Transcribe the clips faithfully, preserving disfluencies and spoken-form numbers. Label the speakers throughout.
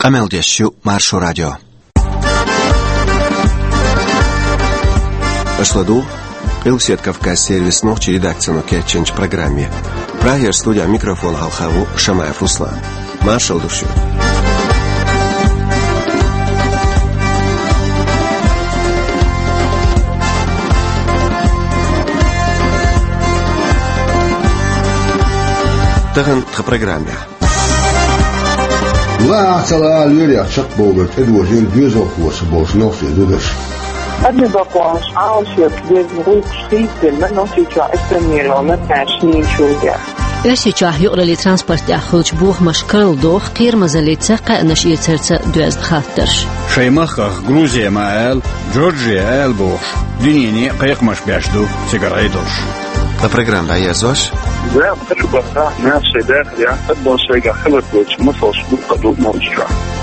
Speaker 1: Ameldesju Marso Radio. Ашладу, Илсет Кавказ сервис ночи редакцию Кетченч программе. Прагер студия микрофон Халхаву Шамаев Руслан. Маршал душу. Таган в программе.
Speaker 2: لا أصلا لوري أشق بولت إدوجين بيزو فوش بولش نوفي دودش.
Speaker 3: أدنى بقاش عاوشة كبير نقول خيط من نوفي جا إستميرو متعشنين شوية.
Speaker 4: إرسي جاه يقرأ لي ترانسبورت أخوش بوخ مشكل دوخ قير مزالي تساقع نشئ ترسا دوازد خاطرش.
Speaker 5: شيمخخ غروزيا مال جورجيا آل بوخ دينيني قيق مش بيشدو سيجاريدوش.
Speaker 1: La programma è Azosh?
Speaker 6: Ja, dat is ook wel na zeker ja, dat was zeker heel goed, maar volgens mij doet monster.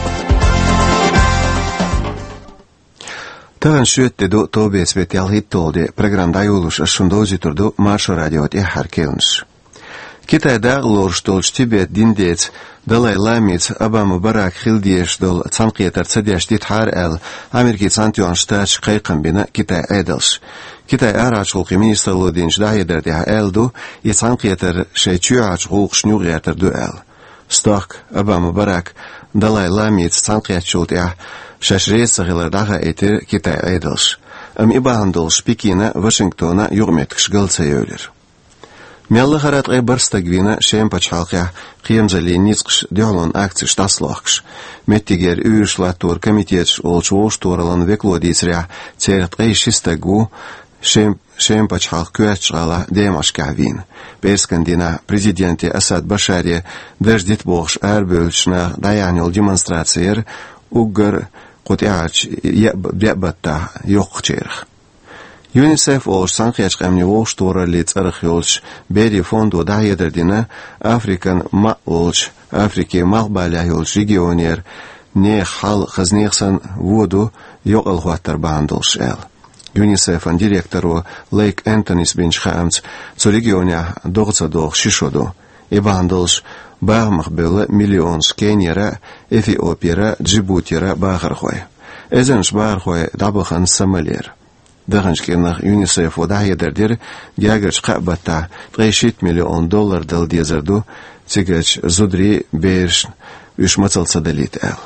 Speaker 1: Таган шүтте до тобес вет ялхиттолде программда юлуш ашундози турду Маршо радиот эхар келнш. Китайда лорш толш Тибет диндец Далай Ламиц Обама Барак Хилдиеш дол цанқиятар цадяш дитхар эл Америки цантюан штач қайқам бина Китай айдалш. Китай арачулқи министрлу динш дайдер диха элду и цанқиятар шейчуач ғулқ шнюғиятар ду эл. Сток Обама Барак Далай Ламиц цанқиятчулт я шашрейсағилар дага этер Китай айдалш. Ам ибаандолш Пекина, Вашингтона юғметкш галца ёйлер. Мелла харат гай барстагвина шем пачалқя қиемзали ницқш дёлон акци штаслохкш. Меттигер үйшлатур комитетш олчуош туралан веклодисря церт гай шистагу шем шем пачалқ куячгала демашкавин. Перскандина президенти Асад Башари даждит бохш арбөлчна даянил демонстрациер уггар қутяч ябатта ёқчерх. ЮНИСЕФ олш санқияч қамни олш тура лиц архиолш бери фонду дайедердина Африкан ма олш Африки махбаля олш регионер не хал хазнихсан воду йоқал хуаттар бандолш эл. ЮНИСЕФ-ан директору Лейк Энтонис бинч хамц цу регионя доғца доғ шишоду и бандолш бағмах было миллион скенера Эфиопера Джибутира бағархой. Эзенш бағархой дабыхан самалер. Даганшкенах ЮНИСЕФ удайедердер дягерч қабата тридцать миллион доллар дал дезерду цигач зудри беш ушмацалца далит эл.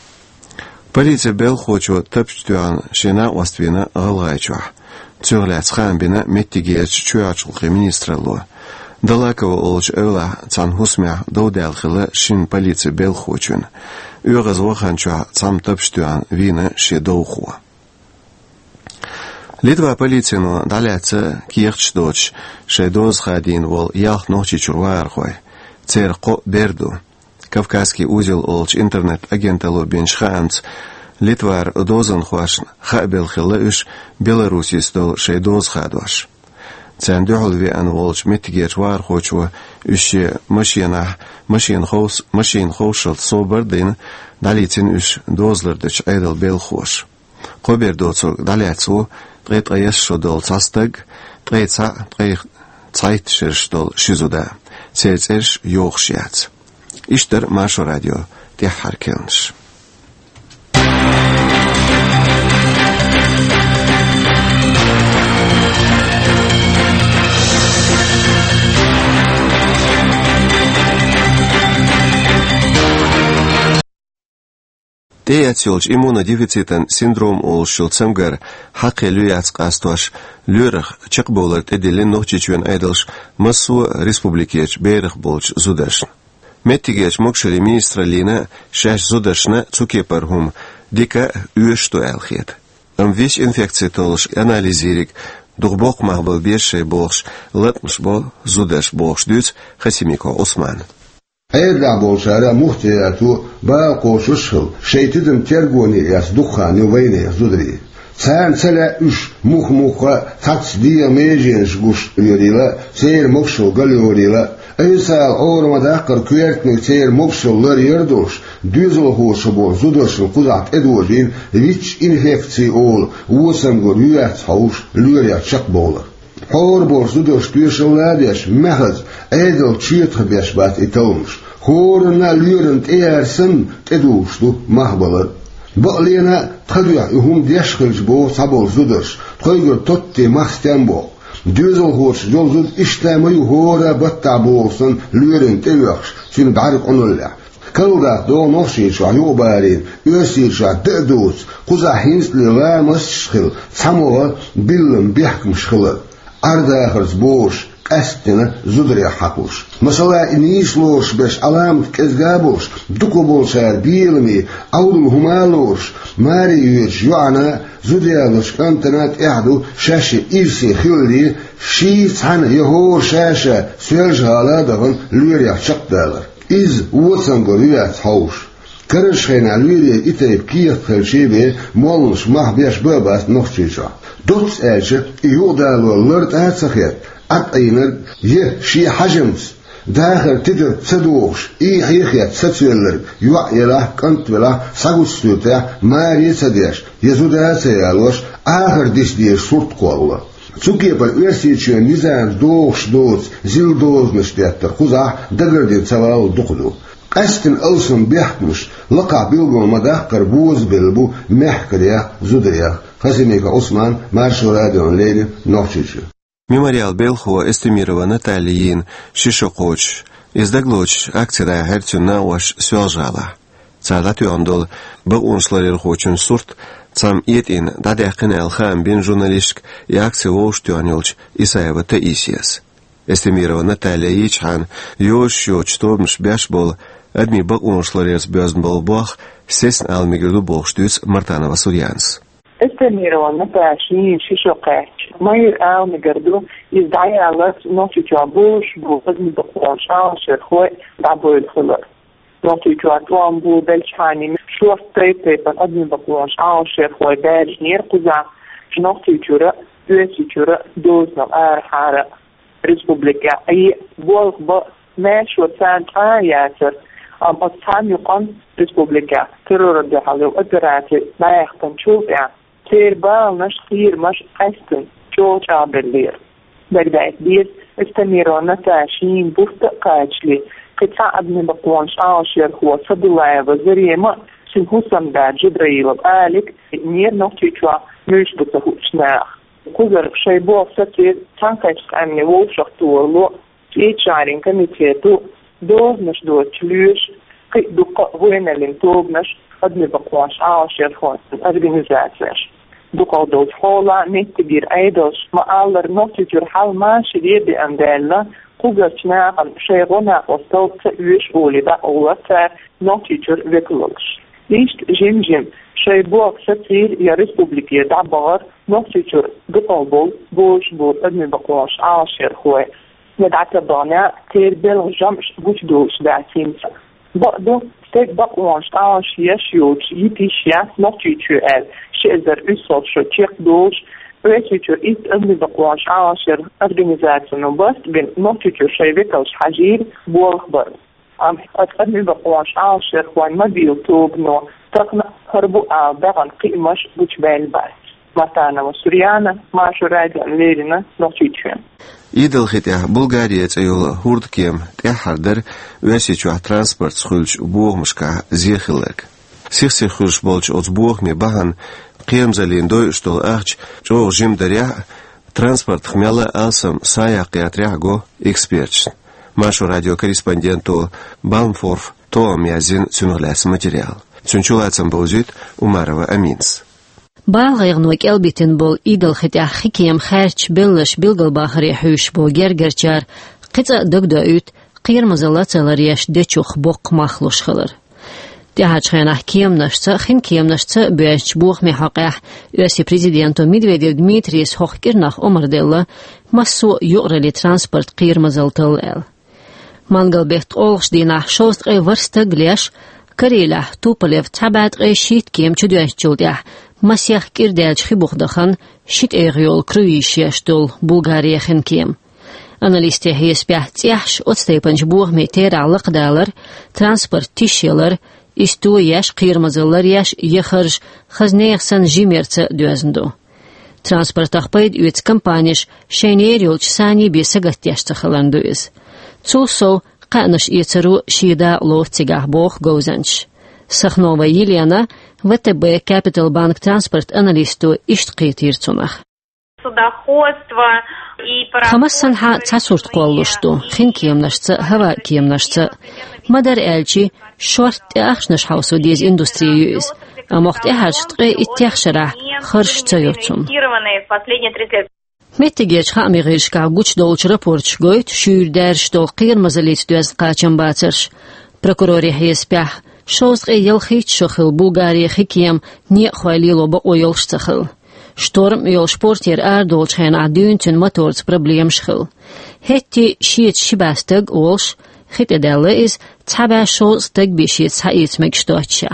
Speaker 1: Полиция бел хочу тапчтуан шена оствина галайчу. Цюрляц хамбина меттигеч чуачулқи министралу. Далакова олч эвла цанхусмя доудалхила шин полиция бел хочун. Угаз ваханчу цам тапчтуан вина ше доуху. Литва полицину даляца кирч доч шейдоз хадин вол ялх ночи чурвархой. Церко берду. Кавказский узел олч интернет агенталу бенчханц. Литвар дозан хуаш хабел хилыш Беларуси стол шейдоз хадваш. Цендюхлви ан волч митигер вар хочу үше машина машин хоус машин хоушал собердин далицин үш дозлардыч айдал бел хош. Кобер доцур даляцу Dreht er jetzt schon dol zastag, dreht sa, dreht zeitschirsch dol shizuda, zählt ersch jochschiaz. Ist der Marso Radio, der Harkelns. Деятелч иммунодефицитен синдром олшул цемгар хақи люяц қастуаш люрах чық болырт эделен нохчичуен айдалш массу республикеч берих болч зудаш. Меттигеч мокшели министралина шаш зудашна цукепархум дика уешту алхет. Ам весь инфекция толш анализирик духбок махбал бешей болш латмш бол зудаш болш дюц Хасимико Осман.
Speaker 2: أيرجع بولشارة مختياتو باقو ششل شيتدم ترجوني ياس دخاني ويني زدري سان سلا إش مخ مخ تاكس ديا ميجينش قش يوريلا سير مخشل قال يوريلا أيسال أورما داقر كويرتنك سير مخشل لر يردوش دوزل هوش بو زدرش القزعت إدوجين ويتش إنفكسي أول وسم قر يوات هوش لوريات شق بولر حور بورس زدرش تويش أولاديش مهز أيدل تشيط بيش بات إتلمش Horuna lürent eğersin eduştu mahbalı. Bağlayana tıkıya uhum deşkılç bu sabolsudur. Tıkıya totti mahsten bu. Düzül hoş yolsuz işlemeyi hora batta bolsun lürent eğer. Şimdi barik onunla. Kalda doğu noşi şu yubarin, ösi şu dedus, kuza hinsli ve masşıl, samoğa billim bihkmışkılı. Arda hırs boş, estine zudriya hakuş. Mesela inişloş beş alamet kezgaboş, duku bolşar bilmi, avdul humaloş, mari yüç yuana, zudriyalış kantanat ehdu, şaşı irsi hüldi, şi san yehor şaşı, sölj haladağın lüriya çıktılar. İz uvatsan görüyat havuş. Karış xeyna lüriya itayip kiyat kılşibi, molmuş mahbeş babas noxçica. Dots elçi, iyudalı lört atsakir. At aynır, ye şi hacımız. Dağır tidir saduğuş, iyi hiyat satsiyerler, yuayla, kantvela, sagustüte, mari sadeş, yezuda sayalış, ahır disdiye surt kolla. Çünkü bu üyesiçe nizam doğuş doğuz, zil doğuzmuştur. Kuza dağırdın saval dokudu. Astin alsın bihkmiş, laka bilgu madakar buz bilbu mehkriya zudriya. Хазимика Осман, Маршал Радион Ленин, Новчичу.
Speaker 1: Мемориал Белхова эстимирована Талиин, Шишокоч, издаглоч акцияда херцюна ваш сюалжала. Цадат юандол, бұл уншларил хочун сурт, цам иетин дадяқин элхам бин журналистик и акция воуш тюанилч Исаева Таисияс. Эстимирована Талиич хан, ёш ёч тобнш бяш бол, адми бұл уншларил сбёзн бол бах, сесн алмигрду болштюц Мартанова Сурьянс.
Speaker 3: Эстимирована Талиин Шишокоч. Майр ау мигрду издая алас ночичу абуш, бу адми бақуан шаушер хой дабуил хылар. نوتيجو أطوام بو بلشاني شو استريتي بان أدمي بقوانش آو شير خوي بارج نير قزا نوتيجو رأ دوتيجو رأ دوزنا آر حارة ريسبوبليكا أي بولغ با ماش وطان آياتر أم أطان يقان ريسبوبليكا ترور الدحالو أدراتي ما يختن شوف يعني تير بالنش خير مش أستن شو شابرلير بقدايت بير استميرونا تاشين بوفت قاجلي قطع ابن بقوانش عاشر هو صدلاء وزرية ما سنهوسم دا جبريل بآلك نير نوتيجوا مش بتهوشناخ كوزر شيبوه ستير تانكاش أمني ووشخ طولو تيجارين كميتيتو دوز مش دوز تلوش قي دقاء وين اللي مش ابن بقوانش عاشر هو أرغنزاتش دقاء دوز حولا نتبير أيدوش ما ألر نوتيجور حال ما شديد بأندالة قوزرچنا شيغونا وستوت ويش أولي با أولتا نوتيجر ويكلوش. ليشت جيم شيبوك ستير يا ريسبوبليكي دعبار نوتيجر دقالبول بوش بول أدمي بقواش عاشر خوي. ندعت بانا تير بيل جمش بوش دوش دعتيمسا. بقدو ستيك بقواش عاش يشيوش يتيشيا نوتيجر ال شئزر أسول شو تيق دوش Researcher ist أدمي بقواش عاشر organization وبس بين نوتيجر شيبكوش حجير بولخبر. أم أدمي بقواش عاشر وان مبيل توبنو تقنا هربو آل بغن قيمش بجبال بس. Мартана Васурьяна, Машу Радион Лерина, Новчичу.
Speaker 1: Идел хотя Болгария цаюла хурткем тяхардер весичу транспорт схульч бугмшка зехилек. Сихси хурш болч от бугми баган قيمزلين دوي اشتغل اخش جو جيم دريا ترانспорт хмяла алсам саяк и отрягу экспертш. Машу радиокорреспонденту Балмфорф то мязин цюнглас материал. Цюнчулацам баузит Умарова Аминс.
Speaker 4: بالغ البيتن بول إيدل ختي حكيم خارج بلش بلغل باخر يحوش بو جرجرچار قطع دقدقوت قير مزلات لريش دچوخ بوق مخلوش خلر. تهاج خيان حكيم نشتا خين كيم نشتا بيش بوخ محقق يوسي بريزيدنتو ميدفيديف دميتريس هوخكرناخ عمر ديلا مسو يقرلي ترانسبورت قير مزلتل ال. مانگل بيت اولش دينا شوست اي ورستا گليش كريلا توپليف تبعت اي شيت كيم چدوش جلديح مسيح كيردالج خبوخ دخن شيت اي غيول كرويشيش دول بولغاريا خين كيم. Analiste هيس بيح تيحش اتستيبنج بوغ ميتير علق دالر ترانسبورت تيشيلر استو ياش قيرمزلر ياش يخرج خزنيخسن جيميرت دوزندو. ترانسبورت اخبايد يوتس كمبانيش شينير يولج ساني بيساقت ياشتخلان دوز. تسوسو قانش يترو شيدا لوتسيغا بوخ غوزنش سخنوفا يليانا ВТБ Capital Bank Transport аналисту иштқитирцунах. خمس سنحة تسورت قولشتو خين كيمنشت هوا كيمنشت مدار ألشي شورت أخشنش حوسو ديز إندستريوز أموخت إحاجت قي إتيخشرح خرش تيوتسون متجيج خامي غيرش كعجوش دولش رابورتش جويت شور دارش دول قير مزاليت دوز قاچم باترش بروكوروري حيس بيح شوز قي يلخيت شخل بوغاري خيكيم نيق خواليلو بقو يلشتخل شتورم يول شبورتير آردولش خين عدون تن موتورز بروبليم شخل هتي شيت شباستق أولش خيت أدالة إز تابع شوز تق بيشيت سايت مكشتوتشا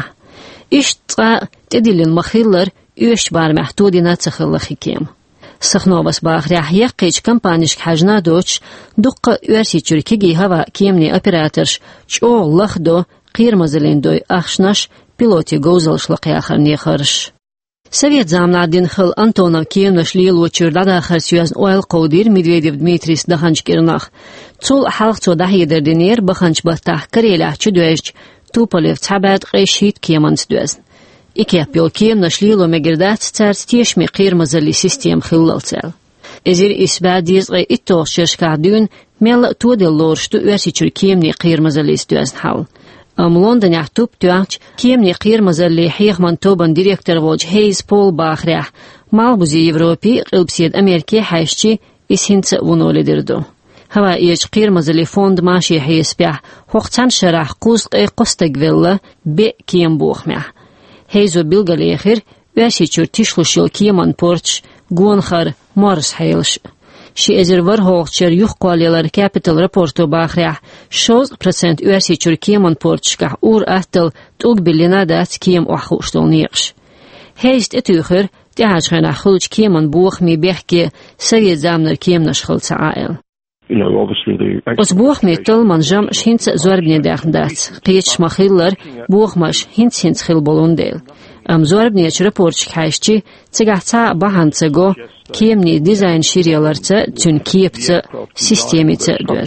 Speaker 4: إش تقا تدلين مخيلر يوش بار محدودنا تخل خيكيم سخنوبس باخريح يقيج كمبانيش كحجنا دوش دقة يرسي تركيجي هوا كيمني أبيراترش شو لخدو قير مزلين دوي أخشنش بيلوتي جوزلش لقي آخر نيخرش سويت زامنا دين خل أنتونا كيمنش ليلو تشرد آخر سيوزن أويل قودير ميدويديف دميتريس دخنش كيرناخ تول حلق تو دهي در دينير بخنش بطاح كريلح چدوش توبوليف تابد قيشيت كيمانس دوزن إكيا بيول كيمنش ليلو مجردات تارت تيشمي قير مزلي سيستيم خلالتال إزير إسباد ديزغي إتوغ شرشكا دون ميل تودي اللورش تو أرسي چر كيمني قير مزلي دوزن حال أم لندن يحتوب توانش كيمني قير مزلي حيخ من توبان ديريكتر ووج هيز بول باخريح مالبوزي يوروبي قلبسيد أمريكي حيشتي إسهنت ونولي دردو هوا إيج قير مزلي فوند ماشي حيس بيح وقتان شرح قوسق إي قستق فيلا بي كيم بوخمح هيزو بيلغالي آخر واسي چور تشلوشيل كيمان بورتش گونخر مارس حيلش شي ازر ورهوغ چر يوخ قواليلر كابيتال رابورتو باخريح شوز پرسنت واسي چور كيمان بورتش كح اور اتل توق بلينا دات كيم وحوشتول نيقش هيست اتوخر تحاج خينا خلوش كيمان بوخ مي بيحكي سويت زامنر كيم نشخل تعائل
Speaker 6: You know, obviously the
Speaker 4: أسبوع ميتل منجم شهنت زوربني داخندات قيتش مخيلر بوخ مش هنت هنت خيل بولونديل أم زوربني ريبورتش كايشتي تجاهتا بهانتجو كيمني ديزاين شيريالرتا تون كيبتا سيستيميتا دوز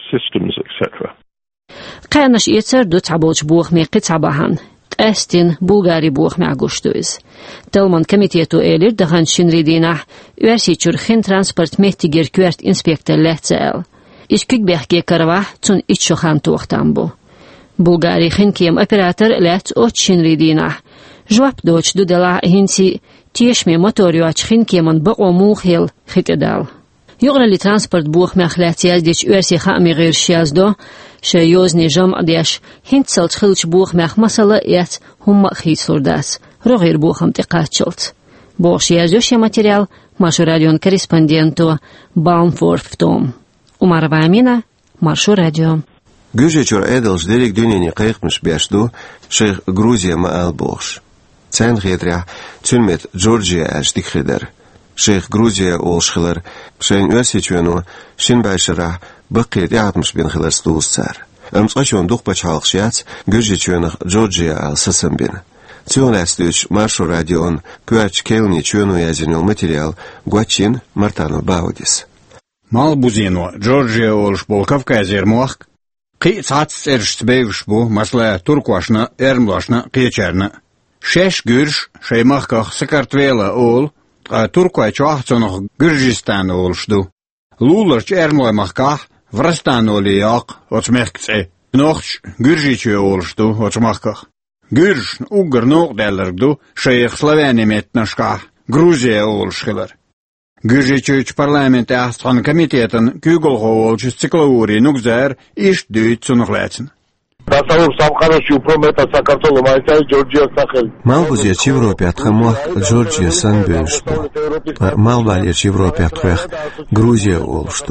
Speaker 4: قانش يتر دو تعبوش بوخ مي قطع بهان أستين بولغاري بوخ مع قشتوز تلمن كميتيتو إيلر دهان شنريدينح وارسي چرخين ترانسبورت مهتيجر كوارت إنسبكتر لحتال إش كيك بيحكي كرواح تون إتشو خان توختان بو بولغاري خين كيم أبيراتر لحت أوت شنريدينح جواب دوش دو دلع هنسي تيشمي موتوريوات خين كيمن بقو موخيل خيت إدال يغرى لي ترانسبورت بوخ مخلاتيال ديش وارسي خامي غير شيازدو شيوزني جمع ديش هنت سلت خلش بوخ مخ مسألة يات هم خيت سرداس رو غير بوخم تقاتشلت بوخ شيازوش ماتريال ماشو راديون كوريسبوندينتو بالمفورف توم ومارا بامينا مارشو راديو
Speaker 1: Gőzse csor edels derik dönényi qayqmış běşdu Şeyh Gruziya maal boğş. Sen xedrya tünmet Georgia açdik xeder. Şeyh Gruziya olşxılar şeyin üniversiteyonu şin başıra baqiyet yatmış bin xılar stulsar. Amçaçon duq paçalqşyat Gőzse çönüq Georgia al sasın bin. Tüyonlastuç Marşo Radyon Püaç Kelni çönü yazınıl material Guaçin Martano Baudis.
Speaker 5: Malbuzino Georgia olş bol Kavkazyer muaq Qi saats erşt beyvish bu masla turkvaşna ermlaşna qiyeçerna. Şeş gürş şeymaqaq Sakartvela ol Turkvay çoğahçonuq Gürcistan olşdu. Lularç ermlaymaqaq Vrastan oliyaq oçmekçe. Noxç Gürjiçe olşdu oçmaqaq. Gürş ugar noq derlerdu Şeyh Slovenimetnaşqa Gruziya olşqılar. Gürjiçüç parlamenti ahsan komitetin kügolğu olçu циклаური nugzer iş düyt sunuqlatsın.
Speaker 6: დასავლურ სამყაროში უფრო მეტად საქართველოს მაინც არის ჯორჯიას სახელი.
Speaker 1: Malbuzia Evropa tkhamuq Georgia sanbeshtu. Malbalia Evropa tkhax Gruzia olştu.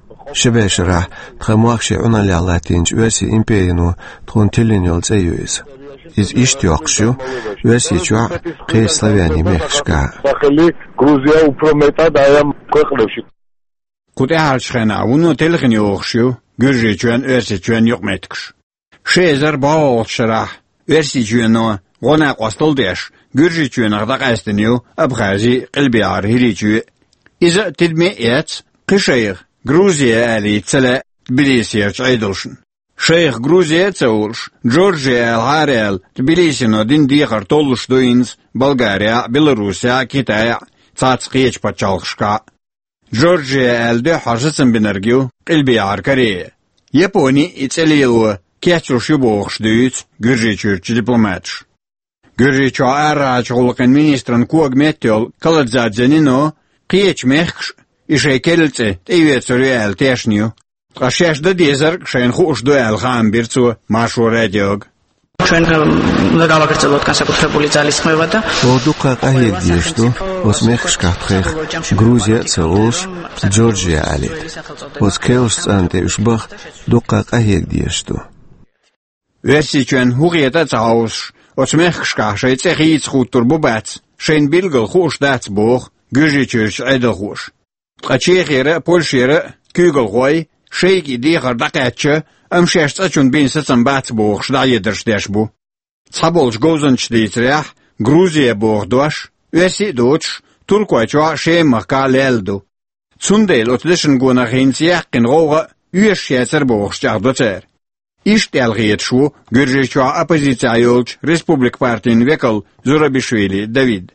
Speaker 1: Şebeşra tkhamuq şe'una latinç versi imperiyonu trontelinol tsayuis. Iz ishtiyoqshu versi chua qey Sloveni mexshka.
Speaker 6: სახელი გრუზია უფრო მეტად აი ამ ქვეყნებში.
Speaker 5: Qut'alchxena unu telxini oqshu Gürjiçön versiçön yoq metkş. Şezer bağolşrah versiçöno ona qostoldeş Gürjiçön aqdaqastınyo Abxazi qilbiyar hiriçü iza tidmiyat qışayıq Gruziya ali tsala Tbilisiya çaydılşın. شيخ غروزيا تولش جورجيا الهاريل تبليسينو دين ديخر تولش دوينز بلغاريا بيلاروسيا كيتايا تاتسقيج باتشالخشكا جورجيا الدي حرسسن بنرجيو قلبي عركري يابوني اتساليو كياتشوش يبوخش دويت غرجيتشورش دبلوماتش غرجيتشو اراج غلقن مينسترن كوغ ميتيول كالتزادزانينو قيتش ميخش إشيكلتي تيويت ريال تيشنيو قشاش دا ديزر شين خوش دوال خام بيرتو ماشو راديوغ
Speaker 7: ჩვენ ვეგავაგრძელოთ განსაკუთრებული ძალისხმევა და
Speaker 1: ოდუკა ყაიედიეშტო ოსმეხშ კაფხეხ გრუზია ცოლს ჯორჯია ალი ოსკელს ანტე უშბახ დუკა ყაიედიეშტო
Speaker 5: ვერსიჩენ ჰუღიეტა წაუს ოსმეხშ კაშე წეხიც ხუთურ ბუბაც შენ ბილგო ხუშ დაც ბოხ გუჟიჩერშ ედოხუშ ყაჩიხერა პოლშერა კუგოლღოი شيكي ديخر دقاتشا امشيش تاچون بين ستن بات بوغ شداية درشداش بو تصابولش غوزنش ديتريح غروزيا بوغ دوش ويسي دوش تركواتشوا شيم مخكا ليلدو تسونديل اتدشن غونا غينسيح قن غوغا ويش شياتر بوغ شجاغ دوتر إيش تالغيت شو غرجيشوا أبوزيتيا يولش ريسبوبليك بارتين ويكل زورابيشويلي دافيد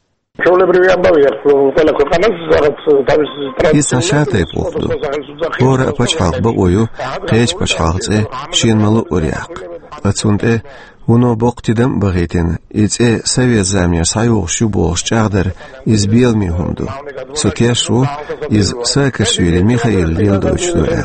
Speaker 1: Isa šātai puhdu. Ora pačhāq ba'oju, qēch pačhāqce, šien malu uriaq. Atsunte, uno boqtidam baghitin, ice Sovet zamir sayuq shuboq çağdar iz bielmi hundu. Soteshu iz Saakashvili Mikhail Lildovich du'a.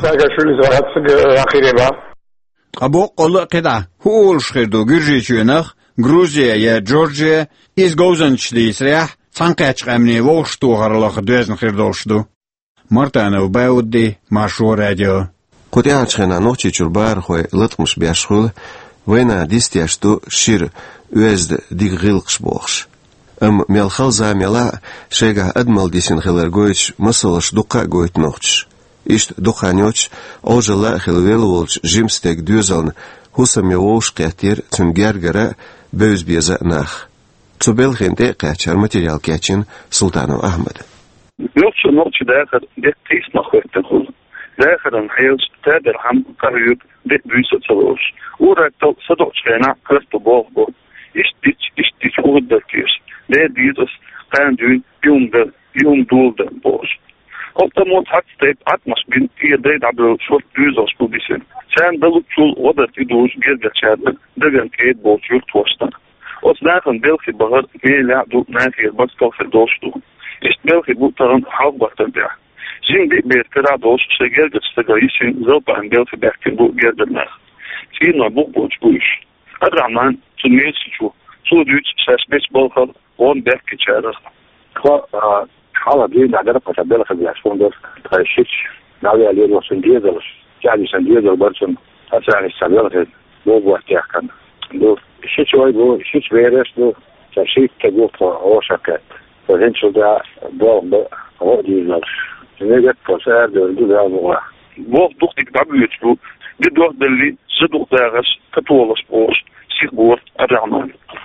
Speaker 5: Abo qolu qida, huul shkhirdu gürjichunaq, Gruziya ya Georgia iz gozanchlisrah Санкач камни волшту гарлах дезн хирдошду. Мартана убаудди машу радио.
Speaker 1: Кутиачхена ночи чурбар хой латмуш бяшхул, вена дистяшту шир уезд диггилкш бохш. Ам мелхал за мела шега адмал дисин хилергоич масалаш дука гоит ночь. Ишт духанёч ожила хилвелволч жимстек дюзалн хусами волш катир цунгергара бөзбеза нах. Цубел хенде качар материал качин Султанов Ахмед.
Speaker 6: Ночь ночь дехер дет тис нахветтен хул. Дехерен хейлс тедер хам карют дет бюса цалош. Урактал садочхена кресто богбо. Иш тич иш тич уддеркиш. Де дизос кандюн юндер юндулдер бош. Оптамот хатстеп атмаш бин тие де дабл шорт бюзос пубисен. Sen dalık çul odert iduz gerçekten degen kayıt bolçul toştan. Osnachen België bahar gele do nager baskal verdostu. Ist België butaran halbwachter der. Sind die betra dos segerget stagaisin zelpa en België berken bu gerdernach. Zien na bukboch bush. Adraman tsunesichu. Sudüç sesbes bolhal on berkicharer.
Speaker 8: Kwa hala die nagar pata België ja sponder trashich. Nawe ali no sendiezels. Yani sendiezels barçın asani sabelget. Bu vaktiyakan. Bu شيء شوي بو شيء بيرش بو شيء كبوط أو شكات فهمت ده بو هو دي نفس نيجي بسار ده ده بو
Speaker 6: بو دوخ ديك دابيت بو دي دوخ دلي زدوخ داغس كتولس بوس سيخ بور أرعمان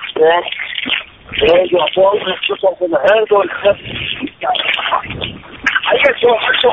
Speaker 6: رجع فوق شوف كده هذا الخف هيك شو شو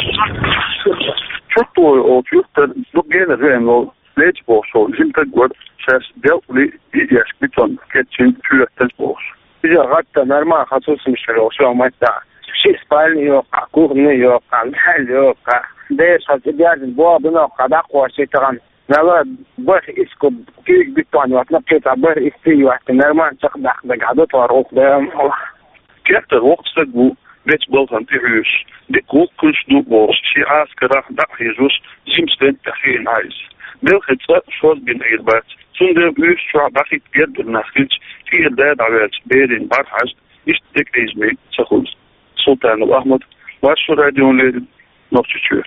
Speaker 6: شو او شفت دو جينا زين ليش بو شو جيم تقول Ses delpli ideas biton ketchin tüyektes boş.
Speaker 8: Bize hatta normal hasusmuşlar o şu amaçta. Şey spalni yok, kuhni yok, hal yok. Deş hatırlayın bu adına kadar koşturan. Nala bu isko küçük biton yok. Napketa bu istiyor. Normal çıkmak da gadet var okudum.
Speaker 6: Kette rokstek bu Wets bolhan te huis. De koolkunst doet boos. She askera da Jesus zimsten te geen huis. België zoals bin eerbaar. Zonder u zou bakit eerder nachtjes vier derde uit Berin Barhast is dik eens mee zo goed. Sultan Ahmed was voor radio leden nog te stuur.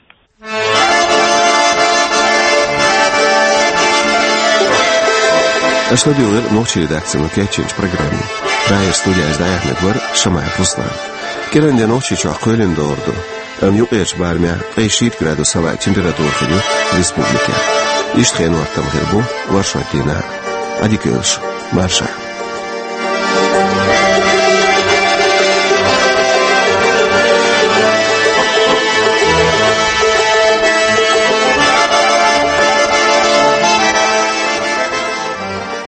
Speaker 1: Основе ночи редакции Макетчинч программе. Рая студия издает Медвар Шамай Руслан. Керенде ночи чуакуэлен доорду. Ам юкэч бармя эйшит градусовая температура хилю республики. Иштхен вартам гербу Варшатина. Адикэлш. Марша.